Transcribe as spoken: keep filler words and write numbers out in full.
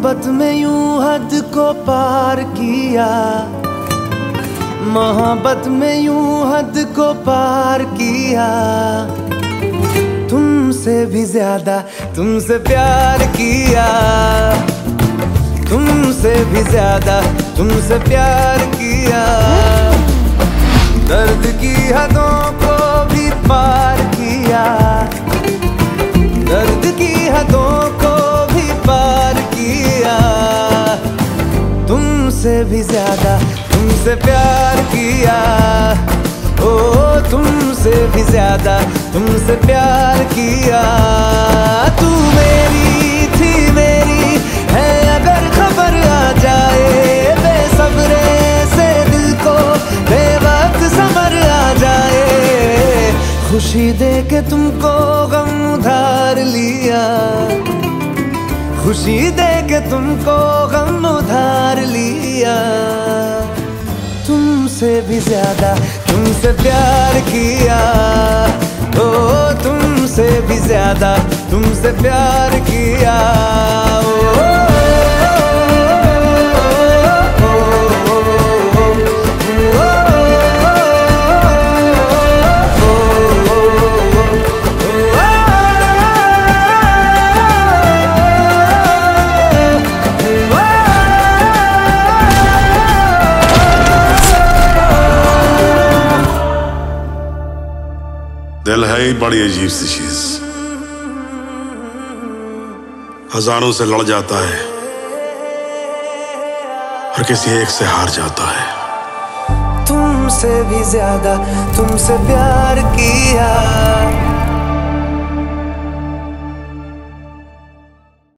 मोहब्बत में यूं हद को पार किया, मोहब्बत में यूं हद को पार किया। तुमसे भी ज्यादा तुमसे प्यार किया, तुमसे भी ज्यादा तुमसे प्यार किया। दर्द की हदों को भी पार किया, दर्द की हदों को भी पार किया। तुमसे भी ज्यादा तुमसे प्यार किया, ओ तुमसे भी ज्यादा तुमसे प्यार किया। तू मेरी थी मेरी है अगर खबर आ जाए, बेसब्रे से दिल को बेवक्त समर आ जाए। खुशी दे के तुमको गम उधार लिया, खुशी दे के तुमको गम उधार लिया। तुमसे भी ज्यादा तुमसे प्यार किया, ओ तुमसे भी ज्यादा तुमसे प्यार किया। ओ दिल है ही बड़ी अजीब सी चीज, हजारों से लड़ जाता है और किसी एक से हार जाता है। तुमसे भी ज्यादा तुमसे प्यार किया।